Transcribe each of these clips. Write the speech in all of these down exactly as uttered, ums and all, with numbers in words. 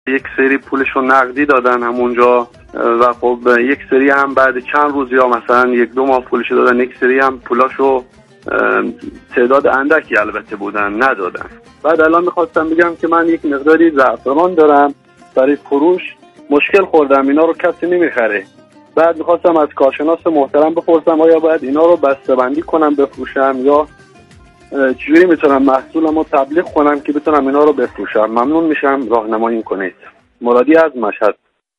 یک سری پولشو نقدی دادن همونجا و خب یک سری هم بعد چند روز یا مثلا یک دو ماه پولشو دادن، یک سری هم پولاشو تعداد اندکی البته بودن ندادن. بعد الان میخواستم بگم که من یک مقداری زعفران دارم برای فروش، مشکل خوردم اینا رو کسی نمیخره. بعد میخواستم از کارشناس محترم بپرسم آیا باید اینا رو بسته‌بندی کنم بفروشم یا چجوری میتونم محصولم رو تبلیغ کنم که بتونم اینا رو بفروشم؟ ممنون میشم راهنمایی کنید. مرادی از مشهد.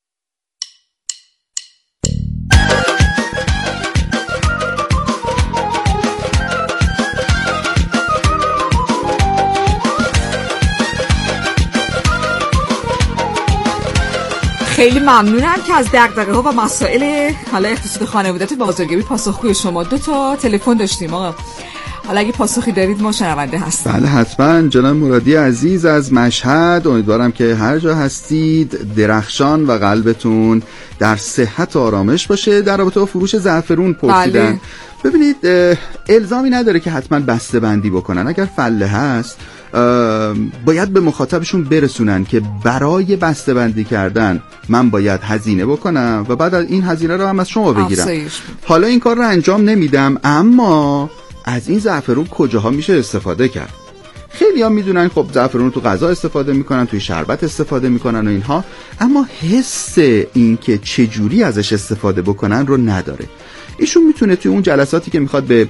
خیلی ممنونم که از دغدغه ها و مسائل حالا اقتصاد خانوادگی و بازارگیری پاسخگوی شما. دو تا تلفن داشتیم آقا، حالا اگه پاسخی دارید ما شنونده هستیم. بله حتما. جناب مرادی عزیز از مشهد، امیدوارم که هر جا هستید درخشان و قلبتون در صحت و آرامش باشه. در رابطه با فروش زعفرون پرسیدن. بله. ببینید الزامی نداره که حتما بسته بندی بکنن. اگر فله هست باید به مخاطبشون برسونن که برای بسته بندی کردن من باید هزینه بکنم و بعد این هزینه رو هم از شما بگیرم. حالا این کار رو انجام نمیدم، اما از این زعفرون کجاها میشه استفاده کرد؟ خیلی ها میدونن خب زعفرون رو تو غذا استفاده میکنن، توی شربت استفاده میکنن و اینها، اما حس این که چجوری ازش استفاده بکنن رو نداره. ایشون میتونه توی اون جلساتی که میخواد به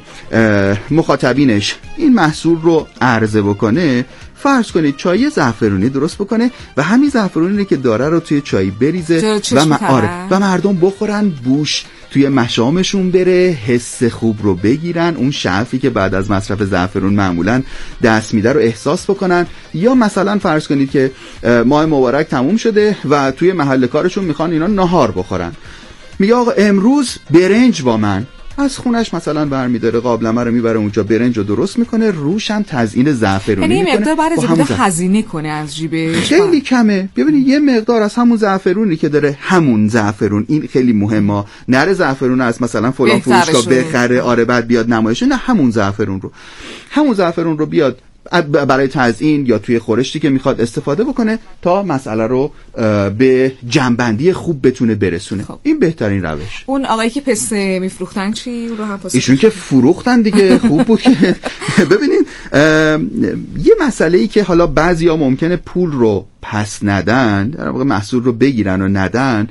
مخاطبینش این محصول رو عرضه بکنه، فرض کنید چای زعفرونی درست بکنه و همین زعفرونی که داره رو توی چای بریزه و م... آره و مردم بخورن، بوش توی مشامشون بره، حس خوب رو بگیرن، اون شعفی که بعد از مصرف زعفرون معمولا دست میده رو احساس بکنن. یا مثلا فرض کنید که ماه مبارک تموم شده و توی محل کارشون میخوان اینا نهار بخورن، میگه آقا امروز برنج با من، از خونش مثلا برمیداره قابلمه رو میبره اونجا، برنج رو درست میکنه، روش هم تزیین زعفرونی یعنی میکنه. یعنی مقدار برای زبده هزینه کنه از جیبش، خیلی کمه. ببینید یه مقدار از همون زعفرونی که داره، همون زعفرون، این خیلی مهمه، نره زعفرون از مثلا فلان فروشگاه بخره آره بعد بیاد نمایشه، نه همون زعفرون رو همون زعفرون رو بیاد برای تزیین یا توی خورشتی که میخواد استفاده بکنه تا مسئله رو به جنبندی خوب بتونه برسونه. خب. این بهترین روش. اون آقایی که پسته میفروختن چی؟ رو هم ایشون که فروختن دیگه خوب بود که ببینید یه مسئله ای که حالا بعضیا ممکنه پول رو پس ندن، در واقع محصول رو بگیرن و ندن،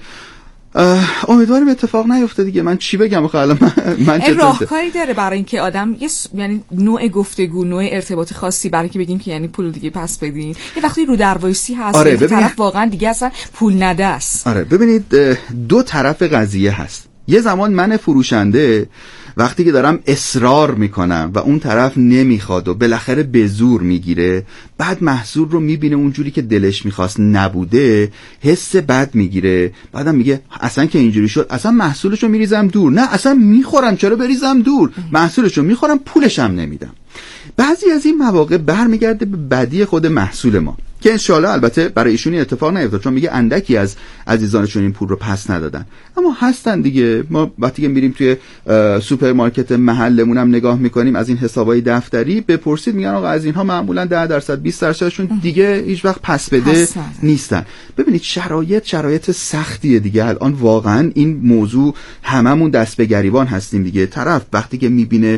امیدوارم اتفاق نیفته دیگه. من چی بگم آخه الان من, من چه راهکاری داره برای اینکه آدم یه یعنی نوع گفتگو، نوع ارتباط خاصی برای اینکه بگیم که یعنی پول دیگه پس بدین، یه وقتی رو دروایسی هست، آره یه طرف واقعا دیگه اصلا پول نده است. آره ببینید دو طرف قضیه هست. یه زمان من فروشنده وقتی که دارم اصرار میکنم و اون طرف نمیخواد و بالاخره به زور میگیره، بعد محصول رو میبینه اونجوری که دلش میخواست نبوده، حس بد میگیره، بعدم میگه اصلا که اینجوری شد اصلا محصولشو میریزم دور. نه اصلا میخورم، چرا بریزم دور؟ محصولشو میخورم، پولشم نمیدم. بعضی از این مواقع برمیگرده به بدی خود محصول ما که انشالله البته برای ایشون اتفاق نیفتاد، چون میگه اندکی از عزیزانشون این پول رو پس ندادن، اما هستن دیگه. ما وقتی که میریم توی سوپرمارکت محلمون هم نگاه میکنیم از این حسابای دفتری، بپرسید میگن آقا از اینها معمولا ده درصد بیست درصدشون دیگه هیچ وقت پس بده نیستن. ببینید شرایط شرایط سختیه دیگه. الان واقعا این موضوع هممون دست به گریبان هستیم دیگه. طرف وقتی که میبینه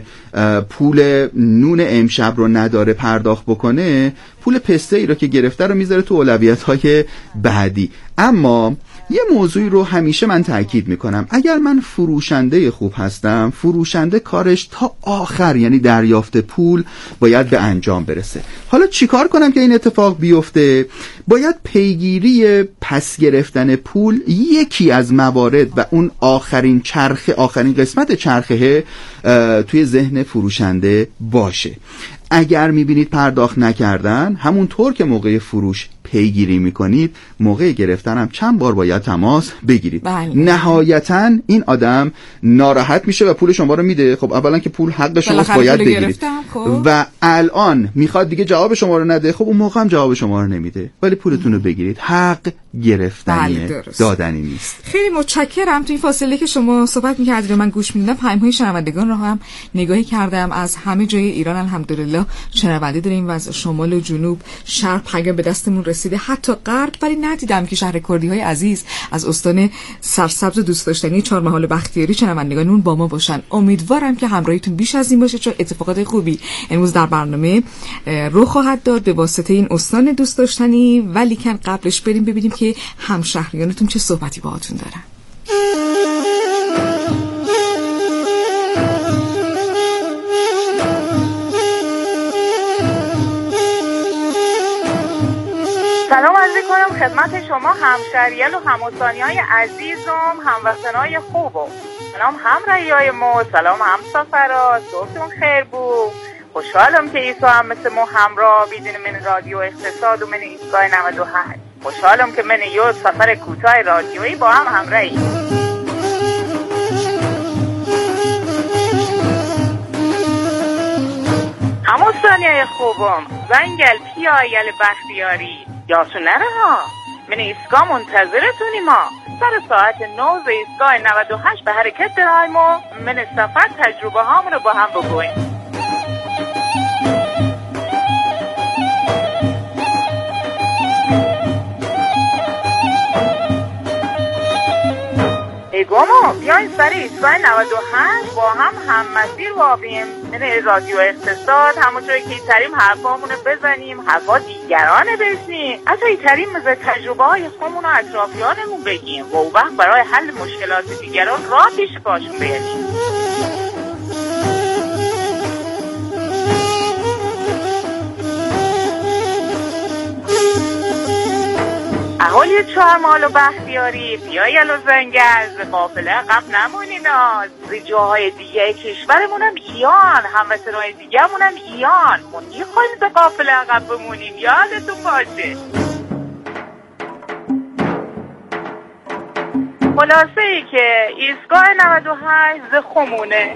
پول نون امشب رو نداره پرداخت بکنه، پول پسته ای رو که گرفته رو میذاره تو اولویت‌های بعدی. اما یه موضوعی رو همیشه من تاکید میکنم، اگر من فروشنده خوب هستم، فروشنده کارش تا آخر یعنی دریافت پول باید به انجام برسه. حالا چیکار کنم که این اتفاق بیفته؟ باید پیگیری پس گرفتن پول یکی از موارد و اون آخرین چرخه، آخرین قسمت چرخه توی ذهن فروشنده باشه. اگر میبینید پرداخت نکردن، همونطور که موقع فروش پیگیری میکنید، موقع گرفتن هم چند بار باید تماس بگیرید. بله. نهایتاً این آدم ناراحت میشه و پول شما رو میده. خب اولا که پول حق شماست، باید بگیرید. خب. و الان میخواد دیگه جواب شما رو نده، خب اون موقع هم جواب شما رو نمیده، ولی پولتون رو بگیرید. حق گرفتنیه، بله دادنی نیست. خیلی متشکرم. تو این فاصله که شما صحبت می‌کردید و من گوش می‌دادم، پیام‌های شنوندگان رو هم نگاهی کردم. از همه جای ایران الحمدلله شنونده داریم و از شمال و جنوب، شرق پیام به دستمون رسید رسیده حتی غرب، ولی ندیدم که شهر کردی‌های عزیز از استان سرسبز و دوست داشتنی چهارمحال بختیاری شنوندگانمون با ما باشن. امیدوارم که همراهیتون بیش از این باشه، چون اتفاقات خوبی امروز در برنامه رخ خواهد داد به واسطه این استان دوست داشتنی. ولی کن قبلش بریم ببینیم که همشهریانتون چه صحبتی باهاتون دارن. سلام عرض کنم خدمت شما همشهریان و هموطنی‌های عزیزم، هموطنای خوبم. سلام همراهی‌های ما، سلام همسفرا، صبحتون خیر بود. خوشحالم که ایسا هم مثل ما همراه بیدین من رادیو اقتصاد و من ایستگاه نود و هشت. خوشحالم که من یه سفر کوتاه رادیویی با هم همراهی. هموطنی‌های خوبم، زنگل پیایل بختیاری یاسو نره ها، من ایستگاه منتظرتونیم ها. سر ساعت نوز ایستگاه نود و هشت به حرکت درایم و من سفر تجربه هامون رو با هم بگویم. ایگومو بیاین سر ایستگاه نود و هشت با هم هم مسیر وابیم. من رادیو اقتصاد همونجوری که ایتریم حرفامونو بزنیم، حرفا دیگرانه بشنیم، حتی ایتریم مثل تجربه های خودمون و اطرافیانمون بگیم و اون وقت برای حل مشکلات دیگران راه پیش پاشون بیاریم. اهالی چهارمحال و بختیاری بیایل و زنگل، قافله عقب نمونین ها. زی جاهای دیگه کشورمونم ایان، هموطنهای دیگه‌مونم ایان، ما نیخوایم به قافله عقب بمونیم، یادتون باشه. خلاصه ای که ایستگاه نود و هشت ز خمونه.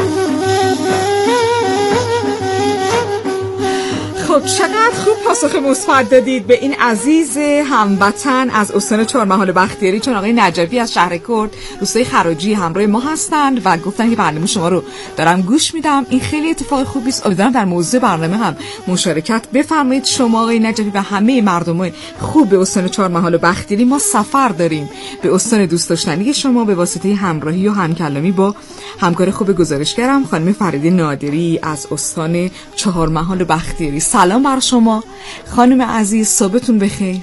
خب چقدر خوب پاسخ مثبت دادید به این عزیز هموطن از استان چهارمحال بختیاری، چون آقای نجفی از شهر کرد روستای خراجی همراه ما هستند و گفتن که برنامه شما رو دارم گوش میدم. این خیلی اتفاق خوبی است. امیدوارم در موضوع برنامه هم مشارکت بفرمایید. شما آقای نجفی و همه مردم خوب به استان چهارمحال بختیاری، ما سفر داریم به استان دوست داشتنی شما به واسطه همراهی و همکلامی با همکار خوب گزارشگرم خانم فریده نادری از استان چهارمحال بختیاری. سلام بر شما خانم عزیز، صبحتون بخیر.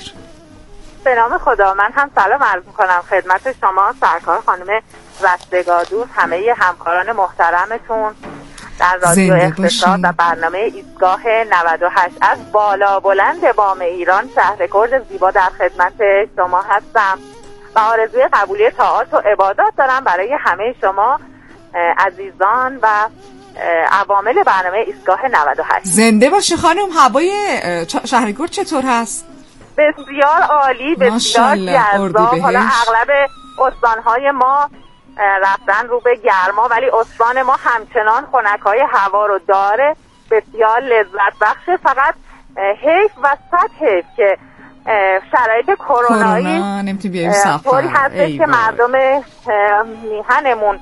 به نام خدا. من هم سلام عرض میکنم خدمت شما سرکار خانم رستگادوست، همه همکاران محترمتون در رادیو اقتصاد و برنامه ایستگاه نود و هشت. از بالا بلند بام ایران شهر کرد زیبا در خدمت شما هستم و آرزوی قبولی طاعات و عبادات دارم برای همه شما عزیزان و عوامل برنامه ایستگاه نود و هشت. زنده باشه خانم. هوای شهر کرد چطور هست؟ بسیار عالی، بسیار جذاب. حالا اغلب استانهای ما رفتن رو به گرما، ولی استان ما همچنان خنکای هوا رو داره، بسیار لذت بخشه. فقط حیف و صد حیف که شرایط کرونایی طوری هستش که مردم میهنمون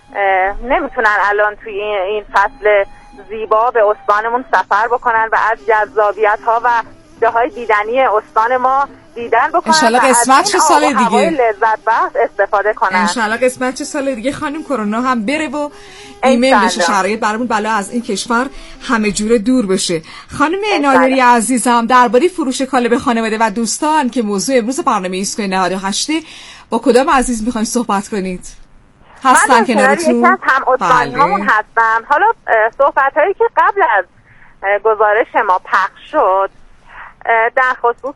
نمیتونن الان توی این فصل زیبا به استانمون سفر بکنن و از جذابیت ها و جاهای دیدنی استان ما دیدن بکنن. انشالله قسمت چه سال دیگه لذت بخش استفاده کنن. انشالله قسمت چه سال دیگه خانم کرونا هم بره و ایمن بشه، شرایط برامون بلا از این کشور همه جوره دور بشه. خانم نادری عزیزم، درباره فروش کالا به خانواده و دوستان که موضوع امروز برنامه ایستگاه نود و هشت، با کدام عزیز میخواین صحبت کنید؟ من کنارتون یکی از هم استانیامون هستم. حالا صحبت هایی که قبل از گزارش ما پخش شد در خصوص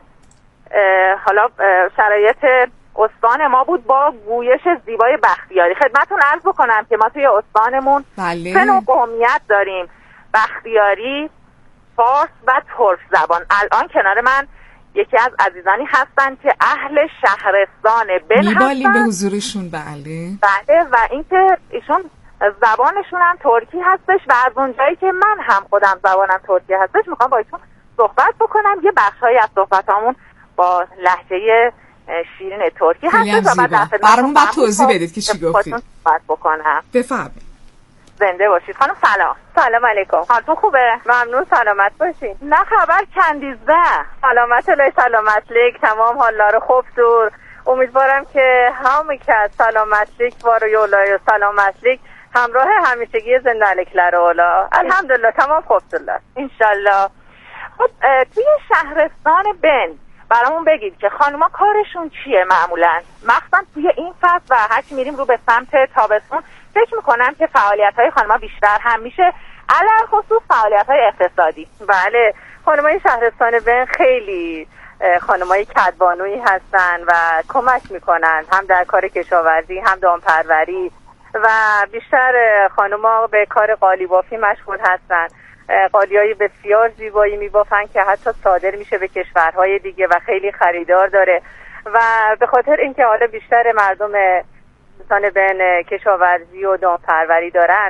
حالا شرایط استان ما بود با گویش زیبای بختیاری. خدمتون عرض بکنم که ما توی استانمون سه نوع قومیت داریم: بختیاری، فارس و ترک زبان. الان کنار من یکی از عزیزانی هستن که اهل شهرستان بن هستن. میبالیم به حضورشون. بله بله. و اینکه ایشون زبانشون هم ترکی هستش و از اونجایی که من هم خودم زبانم ترکی هستش میخوام با ایشون صحبت بکنم. یه بخشایی از صحبتامون با لهجه شیرین ترکی هستش و بعد برامون بعد توضیح بدید که چی گفتید. صحبت بکنم. بفرمایید. زنده باشید. خانم سلام. سلام علیکم. حالتون خوبه؟ ممنون، سلامت باشین. نه خبر کندیزده. سلامت لای سلامت لیک تمام حالار خوب دور. امیدوارم که همه که از سلامت لیک وارو یولای و سلامت لیک همراه همیشگی زنده علیکلر اولا. الحمدلله تمام خوب دلار انشالله. خب توی شهرستان بن برامون بگید که خانوما کارشون چیه معمولا؟ مخصوصا توی این فصل و هرچی میریم رو به سمت تابستون فکر میکنم که فعالیت‌های خانوما بیشتر هم میشه، علل خصوص فعالیت‌های اقتصادی. بله، خانمای شهرستان بن خیلی خانمای کدبانویی هستن و کمک میکنن هم در کار کشاورزی هم دامپروری و بیشتر خانوما به کار قالی بافی مشغول هستن. قالیای بسیار زیبایی میبافن که حتی صادر میشه به کشورهای دیگه و خیلی خریدار داره و به خاطر اینکه حالا بیشتر مردم شهرستان بن کشاورزی و دامپروری دارن،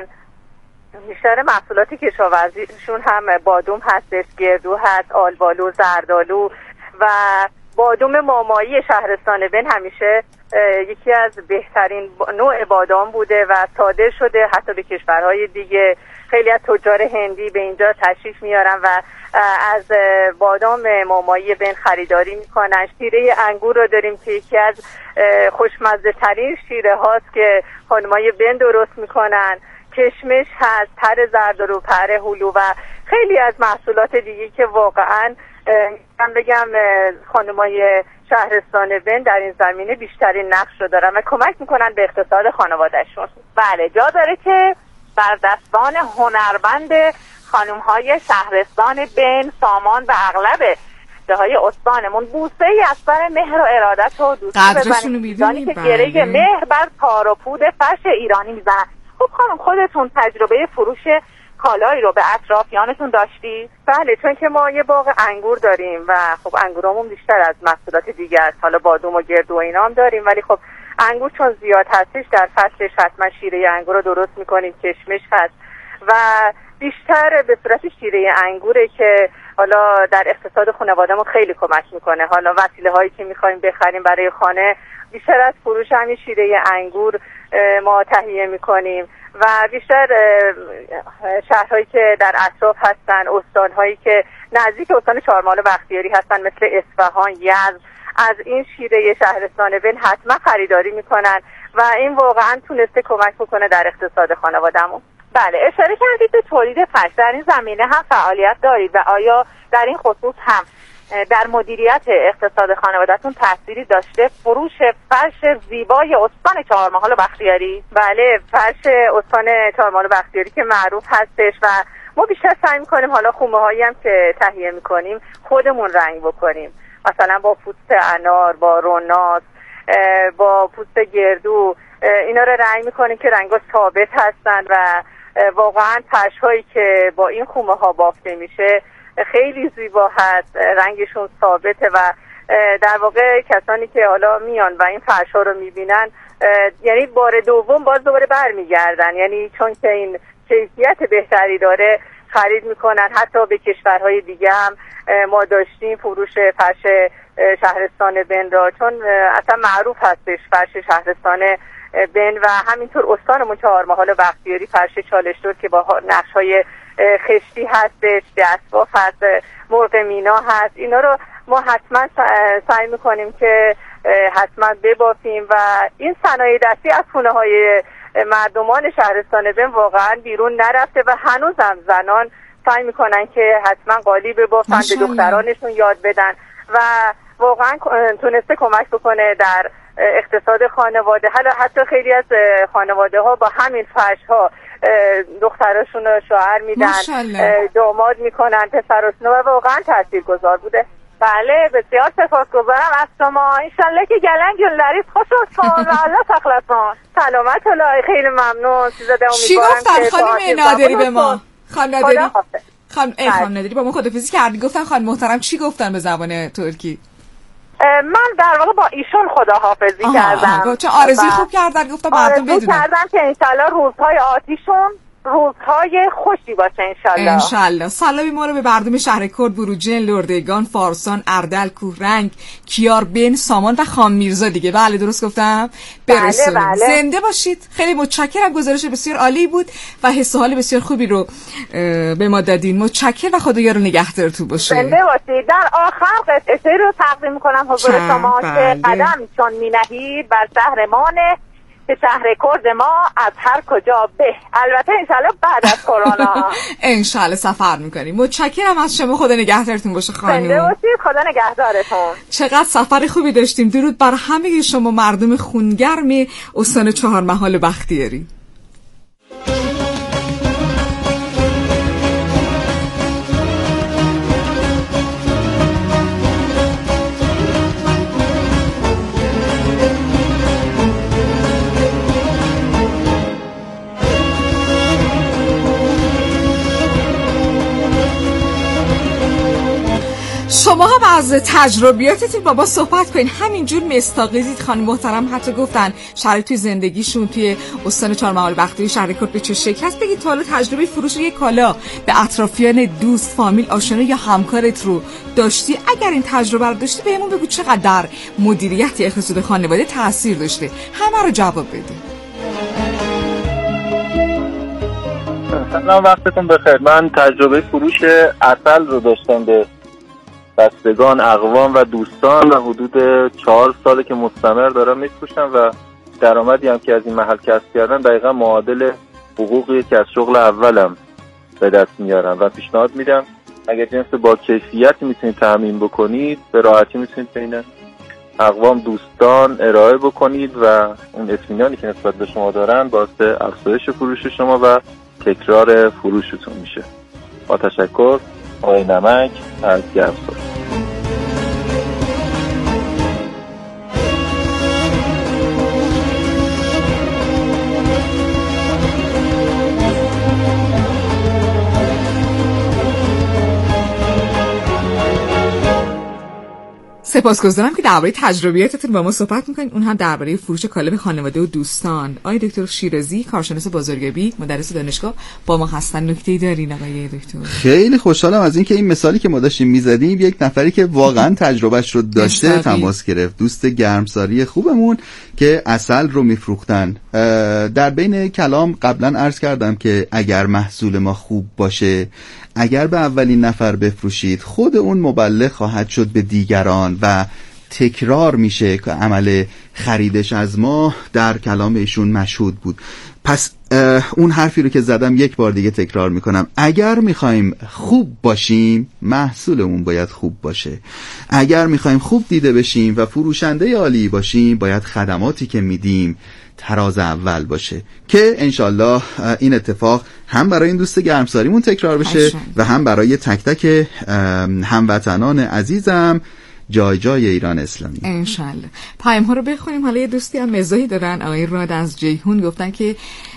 بیشتر محصولات کشاورزیشون هم بادوم هستش، گردو هست، آلبالو، زردالو و بادوم مامایی شهرستان بن همیشه یکی از بهترین نوع بادام بوده و صادر شده حتی به کشورهای دیگه. خیلی از تجار هندی به اینجا تشریف میارن و از بادام مامایی بن خریداری میکنن. شیره انگور رو داریم که یکی از خوشمزه ترین شیره هاست که خانمای بن درست میکنن. کشمش هست، پر زردالو، پر هلو و خیلی از محصولات دیگه که واقعا من بگم خانمای شهرستان بن در این زمینه بیشترین نقش رو دارن و کمک میکنن به اقتصاد خانوادهشون. بله، جا داره که بر دستان هنرمند خانم‌های شهرستان بن، سامان و اغلب دههای استانمون بوسه ای از سر مهر و ارادت و دوستی بزنید که گره مهر بر تار و پود فرش ایرانی میزنن. خب خانم، خودتون تجربه فروش کالایی رو به اطرافیانتون داشتی؟ بله، چون که ما یه باغ انگور داریم و خب انگورامون بیشتر از محصولات دیگه است. حالا بادوم و گردو و اینا هم داریم ولی خب انگور چون زیاد هستش در فصلش حتما شیره انگور رو درست میکنیم. کشمش هست و بیشتر به صورت شیره انگوره که حالا در اقتصاد خانواده‌مون خیلی کمک میکنه. حالا وسیله هایی که میخوایم بخریم برای خانه بیشتر از فروش همین شیره انگور ما تهیه میکنیم و بیشتر شهرهایی که در اطراف هستن، استانهایی که نزدیک استان چهارمحال و بختیاری هستن مثل اصفهان، یزد، از این شیره شهرستان بن حتما خریداری میکنن و این واقعا تونسته کمک بکنه در اقتصاد خانواده‌مون. بله، اشاره کردید به تولید فرش. در این زمینه هم فعالیت دارید و آیا در این خصوص هم در مدیریت اقتصاد خانواده‌تون تأثیری داشته فروش فرش زیبای استان چهارمحال و بختیاری؟ بله، فرش استان چهارمحال و بختیاری که معروف هستش و ما بیشتر سعی میکنیم حالا خونه هایی هم که تهیه میکنیم خودمون رنگ بکنیم، مثلا با پوست انار، با روناس، با پوست گردو، اینا رو رنگ میکنیم که رنگا ثابت هستن و واقعا فرش هایی که با این خونه ها بافته میشه خیلی زیبا هست، رنگشون ثابته و در واقع کسانی که حالا میان و این فرش ها رو میبینن یعنی بار دوم باز دوباره برمیگردن، یعنی چون که این کیفیت بهتری داره خرید میکنن. حتی به کشورهای دیگه هم ما داشتیم فروش فرش شهرستان بن را، چون اصلا معروف هستش فرش شهرستان بن و همینطور استانمون چهارمحال و بختیاری فرش چالشتور که با نقش‌های خشتی هستش، دستباف هست، مرغ مینا هست. اینا رو ما حتما سعی میکنیم که حتما ببافیم و این صنایع دستی از خونه های مردمان شهرستان بن واقعا بیرون نرفته و هنوزم زنان سعی میکنن که حتما قالی ببافن، به دخترانشون یاد بدن و واقعا تونسته کمک بکنه در اقتصاد خانواده. حالا حتی خیلی از خانواده ها با همین فرش ها دختراشون رو شوهر میدن، داماد میکنن پسراشون و واقعا تاثیرگذار بوده. بله، بسیار سپاسگزارم از شما. انشالله که گلنگ و لریف خوش و الله تخلصان. سلامت الله، خیلی ممنون. چی گفتن خانم نادری به ما؟ خانم نادری خانم ای خانم نادری با ما خدافظی کردی، گفتن خانم محترم چی گفتن به زبان ترکی؟ من در واقع با ایشون خداحافظی کردم، چون آرزوی خوب کردن، گفتم مردم بدونن آرزو کردم که انشالله روزهای آتیشون روزهای خوشی باشه انشالله. انشالله. سلامی ما رو به مردم شهرکرد، بروجرد، لردگان، فارسان، اردل، کوهرنگ، کیاربن، سامان و خان میرزا دیگه. بله درست گفتم؟ برسونیم. بله بله. زنده باشید. خیلی متشکرم، گزارش بسیار عالی بود و حس و حال بسیار خوبی رو به ما دادین. متشکرم و خدایا رو نگهدارتون باشه. زنده باشید. در آخر قطعه رو تقدیم می‌کنم حضور شما که قدم چون می‌نهید بر شهرمان که شهر کرد ما از هر کجا به، البته انشالله بعد از کرونا انشالله سفر میکنیم. متشکرم از شما، خدا نگهدارتون باشه خانم. زنده باشید، خدا نگهدارتون. چقدر سفر خوبی داشتیم. درود بر همه شما مردم خونگرم استان چهارمحال بختیاری. شما هم از تجربیاتتون با ما صحبت کنین. همینجور مستاقیزید. خانم محترم حتی گفتن شرایط توی زندگیشون توی استان چهارمحال بختیاری شهرکرد به چه شکل هست. بگید تا حالا تجربه فروش یک کالا به اطرافیان، دوست، فامیل، آشنا یا همکارت رو داشتی؟ اگر این تجربه رو داشتی بهمون بگو چقدر در مدیریت اقتصاد خانواده تاثیر داشته. همه رو جواب بده. سلام، وقتتون بخیر. من تجربه فروش عسل رو داشتم به بستگان، اقوام و دوستان و حدود چهار ساله که مستمر دارم میفروشم و درآمدی هم که از این محل کسب کردم دقیقا معادل حقوقی که از شغل اولم به دست میارم و پیشنهاد میدم اگر جنس با کیفیتی میتونید تامین بکنید به راحتی میتونید بین اقوام، دوستان ارائه بکنید و اون اطمینانی که نسبت به شما دارن باعث افزایش فروش شما و تکرار فروشتون میشه. با تشکر. آقای نمک از گرمسار. سپاسگزارم که درباره تجربیاتتون با ما صحبت میکنید، اون هم درباره فروش کالا به خانواده و دوستان. آقای دکتر شیرازی، کارشناس بازاریابی، مدرس دانشگاه با ما هستن. نکته‌ای دارین آقای دکتر؟ خیلی خوشحالم از اینکه این مثالی که ما داشتیم میزدیم یک نفری که واقعا تجربهش رو داشته تماس گرفت. دوست گرمساری خوبمون که عسل رو میفروختن. در بین کلام قبلا عرض کردم که اگر محصول ما خوب باشه، اگر به اولین نفر بفروشید، خود اون مبلغ خواهد شد به دیگران و تکرار میشه که عمل خریدش از ما در کلام ایشون مشهود بود. پس اون حرفی رو که زدم یک بار دیگه تکرار میکنم. اگر میخوایم خوب باشیم، محصولمون باید خوب باشه. اگر میخوایم خوب دیده بشیم و فروشنده عالی باشیم، باید خدماتی که میدیم تراز اول باشه که انشالله این اتفاق هم برای این دوست گرمساریمون تکرار بشه و هم برای تک تک هموطنان عزیزم جای جای ایران اسلامی انشالله. پیام ها رو بخونیم. حالا یه دوستی هم مزاحی دادن. آقای راد از جیهون گفتن که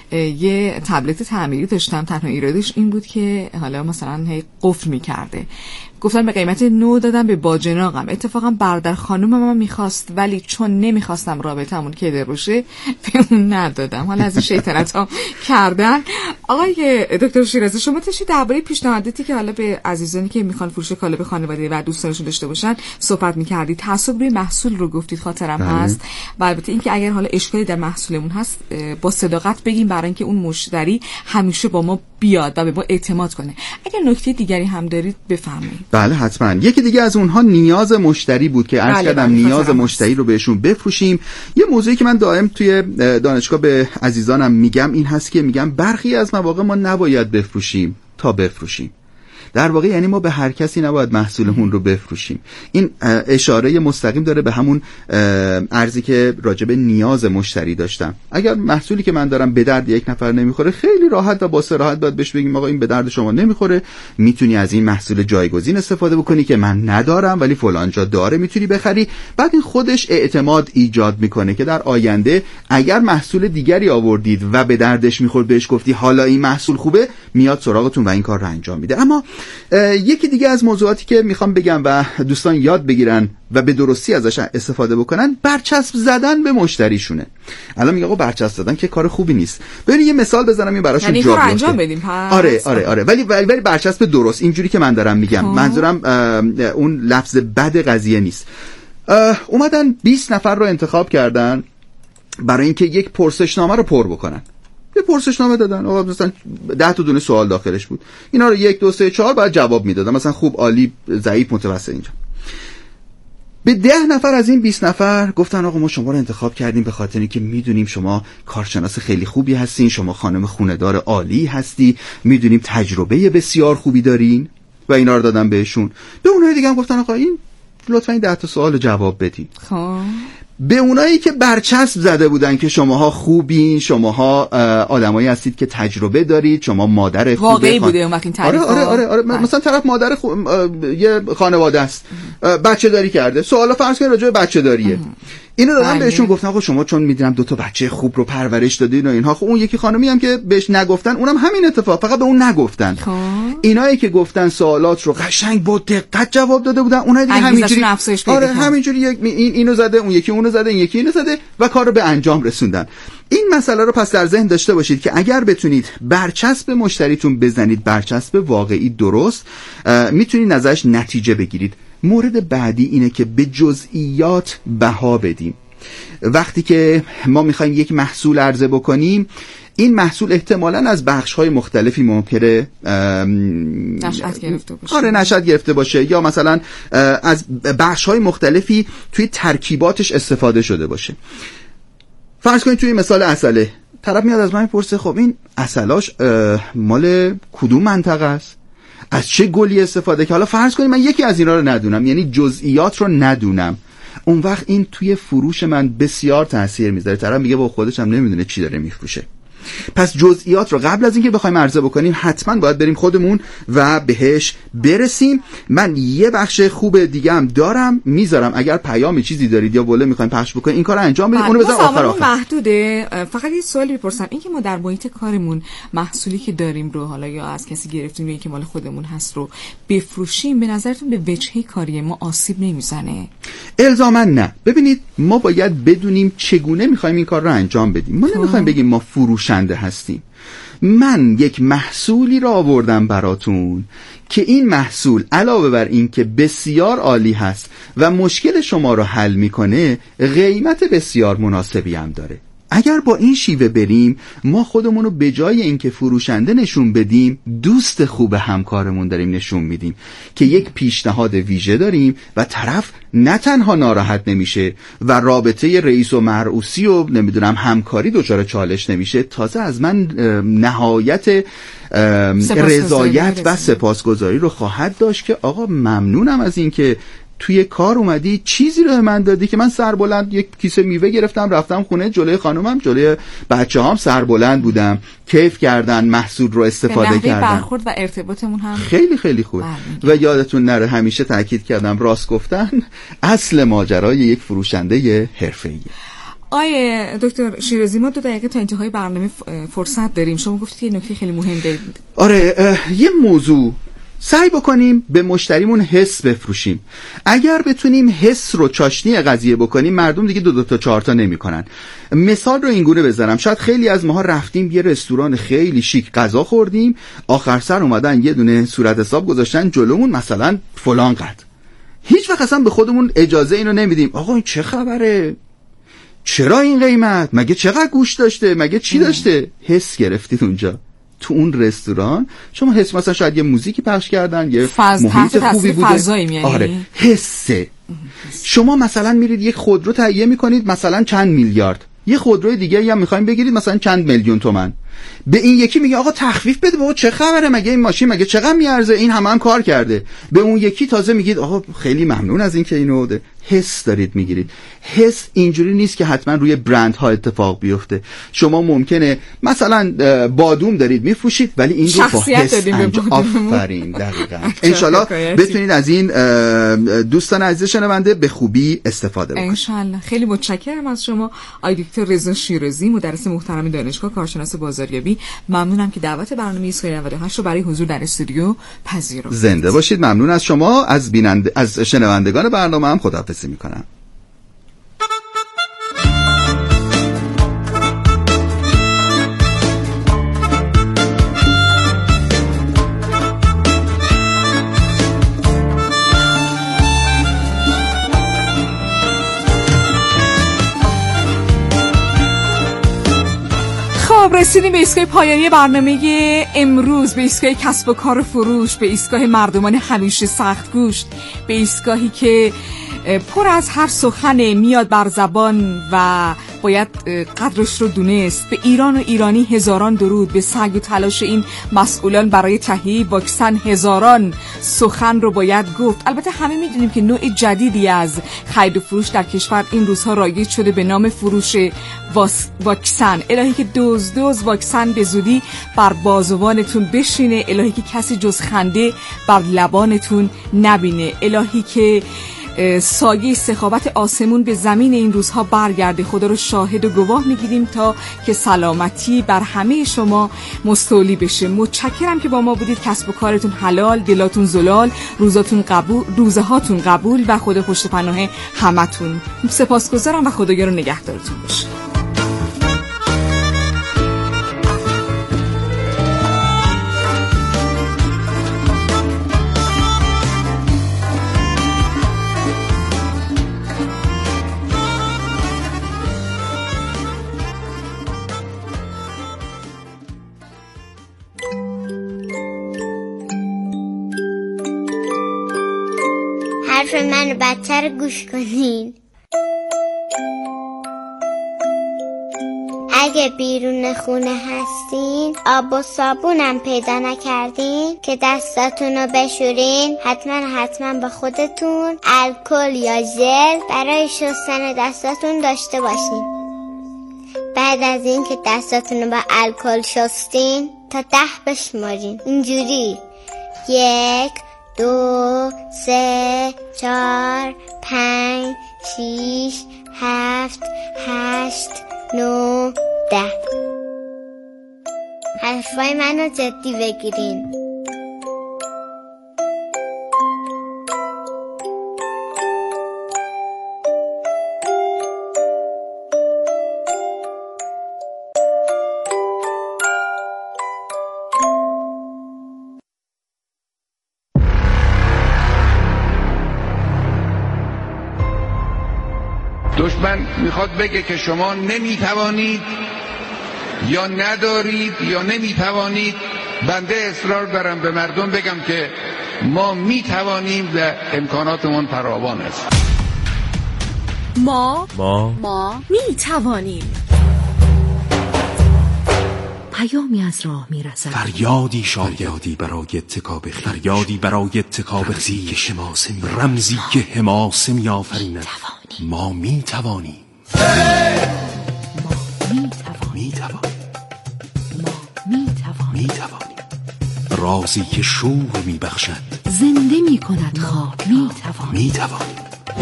یه تبلت تعمیری داشتم، تنها ایرادش این بود که حالا مثلا هی قفل میکرده. گفتن به قیمت نو دادم به باجناقم. اتفاقا برادر خانومم هم میخواست ولی چون نمیخواستم رابطمون کده باشه به اون ندادم. حالا از این شیطنت ها کردن. آقای دکتر شیرازی، شما تشی درباره پیشنهاداتی که حالا به عزیزانی که میخوان فروش کالا به خانواده و دوستانشون داشته باشن صحبت میکردید. تعصب روی محصول رو گفتید، خاطرم بله. هست. و البته اینکه اگر حالا اشکالی در محصولمون هست با صداقت بگیم برای اینکه اون مشتری همیشه با ما بیاد و به ما اعتماد کنه. اگر نکته دیگری هم دارید بفرمایید. بله حتما. یکی دیگه از اونها نیاز مشتری بود که عرض کردم نیاز مشتری رو بهشون بفروشیم. یه موضوعی که من دائم توی دانشگاه به عزیزانم میگم این هست که میگم برخی از مواقع ما نباید بفروشیم تا بفروشیم. در واقع یعنی ما به هر کسی نباید محصولمون رو بفروشیم. این اشاره مستقیم داره به همون ارزی که راجب نیاز مشتری داشتم. اگر محصولی که من دارم به درد یک نفر نمیخوره، خیلی راحت و با صراحت باید بهش بگیم آقا این به درد شما نمیخوره، میتونی از این محصول جایگزین استفاده بکنی که من ندارم ولی فلان جا داره، میتونی بخری. بعد این خودش اعتماد ایجاد میکنه که در آینده اگر محصول دیگری آوردید و به دردش میخورد بهش گفتی حالا این محصول خوبه، میاد سراغتون و این کار رو انجام میده. اما یکی دیگه از موضوعاتی که میخوام بگم و دوستان یاد بگیرن و به درستی ازش استفاده بکنن، برچسب زدن به مشتریشونه. الان میگه آقا برچسب زدن که کار خوبی نیست. ببین یه مثال بزنم این براشون یعنی جا بیفته. انجام بدیم پس. آره آره آره ولی ولی برچسب درست، اینجوری که من دارم میگم. منظورم اون لفظ بد قضیه نیست. اومدن بیست نفر رو انتخاب کردن برای اینکه یک پرسشنامه رو پر بکنن. یه پرسشنامه دادن، آقا مثلا ده تا دونه سوال داخلش بود، اینا رو یک دو سه چهار بعد جواب میدادن، مثلا خوب، عالی، ضعیف، متوسط. اینجا به ده نفر از این بیست نفر گفتن آقا ما شما رو انتخاب کردیم به خاطر اینکه میدونیم شما کارشناس خیلی خوبی هستین، شما خانم خونه‌دار عالی هستی، میدونیم تجربه بسیار خوبی دارین و اینا رو دادن بهشون. به اونای دیگه هم گفتن آقا این لطفا این ده تا سوال جواب بدین. خب به اونایی که برچسب زده بودن که شماها خوبین، شماها آدمایی هستید که تجربه دارید، شما مادر خوبه، واقعی خان... بوده اون وقت این تعریف. آره آره آره, آره. مثلا طرف مادر خو... یه خانواده است، بچه داری کرده، سوالا فرض کن راجع به بچه داریه، اینو دادن بهشون، گفتن آقا شما چون میدونم دو تا بچه خوب رو پرورش دادین و اینها. خب اون یکی خانمی هم که بهش نگفتن، اونم همین اتفاق، فقط به اون نگفتن. اینایی که گفتن سوالات رو قشنگ با دقت جواب داده بودن، اونها دیگه همینجوری آره همینجوری یک این اینو زده، اون یکی اونو زده، این یکی اینو زده و کار رو به انجام رسوندن. این مسئله رو پس در ذهن داشته باشید که اگر بتونید برچسب مشتریتون بزنید، برچسب واقعی درست، میتونید ازش نتیجه بگیرید. مورد بعدی اینه که به جزئیات بها بدیم. وقتی که ما میخوایم یک محصول عرضه بکنیم، این محصول احتمالاً از بخش‌های مختلفی ممکنه نشأت گرفته باشه. آره نشأت گرفته باشه، یا مثلا از بخش‌های مختلفی توی ترکیباتش استفاده شده باشه. فرض کنید توی مثال عسله، طرف میاد از من میپرسه خب این عسلاش مال کدوم منطقه است؟ از چه گلی استفاده که؟ حالا فرض کنید من یکی از اینا رو ندونم، یعنی جزئیات رو ندونم، اون وقت این توی فروش من بسیار تاثیر میذاره. طرف میگه با خودش هم نمیدونه چی داره میفروشه. پس جزئیات رو قبل از اینکه بخوایم عرضه بکنیم حتما باید بریم خودمون و بهش برسیم. من یه بخش خوب دیگه هم دارم میذارم، اگر پیامی چیزی دارید یا وله میخوایم پخش بکنیم این کارو انجام بدیم، اونو بذار آخر آخر. محدوده. فقط یه سوالی بپرسم، این که ما در محیط کارمون محصولی که داریم رو حالا یا از کسی گرفتیم یا اینکه مال خودمون هست رو بفروشیم، به نظرتون به وجهه کاری ما آسیب نمیزنه؟ الزاما نه. ببینید ما باید بدونیم چگونه میخوایم این کار رو انجام بدیم. ما نمیخوایم بگیم ما فروشنده هستیم. من یک محصولی را آوردم براتون که این محصول علاوه بر این که بسیار عالی هست و مشکل شما رو حل میکنه، قیمت بسیار مناسبی هم داره. اگر با این شیوه بریم، ما خودمون رو به جای اینکه فروشنده نشون بدیم، دوست خوب همکارمون داریم نشون میدیم که یک پیشنهاد ویژه داریم و طرف نه تنها ناراحت نمیشه و رابطه رئیس و مرعوسی و نمیدونم همکاری دچار چالش نمیشه، تازه از من نهایت رضایت و سپاسگزاری رو خواهد داشت که آقا ممنونم از این که توی کار اومدی چیزی رو من دادی که من سربلند یک کیسه میوه گرفتم رفتم خونه، جلوی خانومم جلوی بچه‌هام سربلند بودم، کیف کردن، محصول رو استفاده کردن. برخورد و ارتباطمون هم خیلی خیلی خوبه. و یادتون نره همیشه تاکید کردم راست گفتن اصل ماجرای یک فروشنده حرفه‌ایه. آیه دکتر شیرازی، ما دو دقیقه تا انتهای برنامه فرصت داریم. شما گفتید یه نکته خیلی مهم دارید. آره یه موضوع سعی بکنیم به مشتریمون حس بفروشیم. اگر بتونیم حس رو چاشنی قضیه بکنیم، مردم دیگه دو دو تا چهار تا نمی‌کنن. مثال رو اینگونه بزنم، شاید خیلی از ماها رفتیم یه رستوران خیلی شیک غذا خوردیم، آخر سر اومدن یه دونه صورت حساب گذاشتن جلومون مثلا فلان قد. هیچ وقت اصلا به خودمون اجازه اینو نمیدیم آقا این چه خبره؟ چرا این قیمت؟ مگه چقدر گوش داشته؟ مگه چی داشته؟ حس گرفتید اونجا تو اون رستوران. شما حس مثلا شاید یه موزیکی پخش کردن، یه محیط خوبی بوده. آره حسه. شما مثلا میرید یک خودرو تهیه میکنید مثلا چند میلیارد، یه خودروی دیگه هم میخوایم بگیرید مثلا چند میلیون تومان، به این یکی میگه آقا تخفیف بده، بابا چه خبره، مگه این ماشین مگه چقدر میارزه، این همه هم کار کرده. به اون یکی تازه میگید آقا خیلی ممنون از این که اینو ده. حس دارید میگیرید. حس اینجوری نیست که حتما روی برند ها اتفاق بیفته. شما ممکنه مثلا بادوم دارید میفروشید ولی این رو با حس انجام. آفرین، دقیقاً. انشالله بتونید از این دوستان عزیز شنونده به خوبی استفاده بکنید. انشالله. خیلی متشکرم از شما آقای دکتر رضا شیرازی، مدرس محترم دانشگاه، کارشناس بازاریابی. ممنونم که دعوت برنامه ایستگاه نود و هشت رو برای حضور در استودیو پذیرفتید. زنده باشید. ممنون از شما. از بیننده از شنوندگان برنامه هم خداحافظی میکنم. خب رسیدیم به ایستگاه پایانی برنامه امروز، به ایستگاه کسب و کار و فروش، به ایستگاه مردمان همیشه سخت گوش، به ایستگاهی که پر از هر سخن میاد بر زبان و باید قدرش رو دونست. به ایران و ایرانی هزاران درود، به سعی و تلاش این مسئولان برای تهیه واکسن هزاران سخن رو باید گفت. البته همه میدونیم که نوع جدیدی از خرید و فروش در کشور این روزها رایج شده به نام فروش واکسن. الهی که دوز دوز واکسن به زودی بر بازوانتون بشینه، الهی که کسی جز خنده بر لبانتون نبینه، الهی که سایه سخاوت آسمون به زمین این روزها برگرده. خدا رو شاهد و گواه میگیریم تا که سلامتی بر همه شما مستولی بشه. متشکرم که با ما بودید. کسب و کارتون حلال، دلاتون زلال، روزاتون قبول، روزه هاتون قبول و خدا پشت پناه همتون. سپاسگزارم و خدایا رو نگهدارتون باشه. حرف من بدتر گوش کنین. اگه بیرون خونه هستین آب و صابونم پیدا نکردین که دستاتون رو بشورین، حتما حتما با خودتون الکل یا ژل برای شستن دستاتون داشته باشین. بعد از این که دستاتون رو با الکل شستین تا ده بشمارین. اینجوری یک دو سه چهار پنج شیش هفت هشت نو ده. حرفای منو جدی بگیرین. دشمن میخواد بگه که شما نمیتوانید یا ندارید یا نمیتوانید. بنده اصرار دارم به مردم بگم که ما میتوانیم و امکاناتمون فراوان است. ما ما ما میتوانیم. پیامی از راه میرسد، فریادی شایدی برای اتکاب خیش، فریادی برای اتکاب خیش، رمزی که حماسه می آفریند. ما می توانیم. ما می توانیم. می توانیم. ما می توانیم. می توانیم. رازی که شور می بخشد، زنده می کند خاک. می توانیم. می توانیم.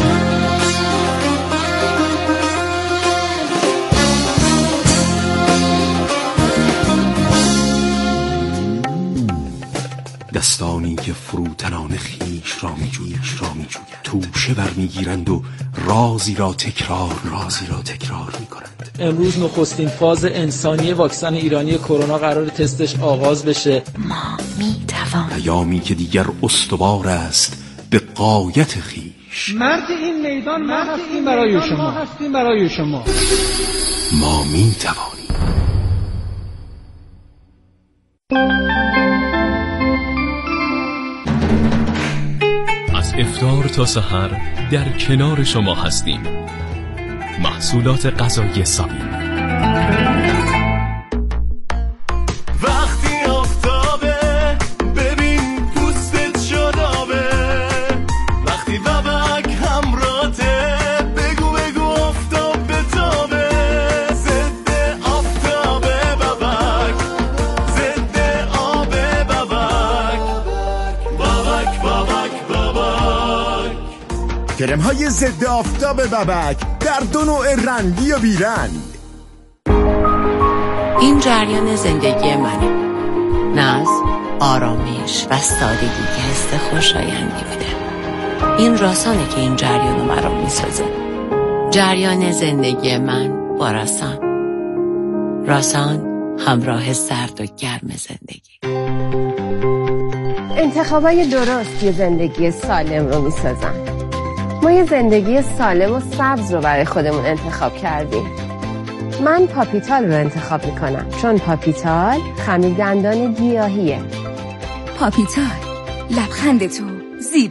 دستانی که فروتنان خیش را می جوید، را می جوید. توشه برمیگیرند و رازی را تکرار رازی را تکرار می کنند. امروز نخستین فاز انسانی واکسن ایرانی کرونا قرار تستش آغاز بشه. ما می توانیم. پیامی که دیگر استوار است به غایت خیش. مرد این میدان ما هستیم برای شما، هستیم برای شما. ما می توانیم. افطار تا سحر در کنار شما هستیم. محصولات غذایی سابی. وقتی آفتابه ببین پوستت شدابه، وقتی ببک همراته بگو بگو کرم های ضد آفتاب ببک در دو نوع رنگی و بیرنگ. این جریان زندگی منه. ناز، آرامش و سادگی که حس خوشایندی بوده. این راسانه که این جریان رو مرا میسازه. جریان زندگی من با راسان. راسان همراه سرد و گرم زندگی. انتخابای درست یه زندگی سالم رو میسازن. ما یه زندگی سالم و سبز رو برای خودمون انتخاب کردیم. من پاپیتال رو انتخاب میکنم چون پاپیتال خمیر دندان گیاهیه. پاپیتال، لبخند تو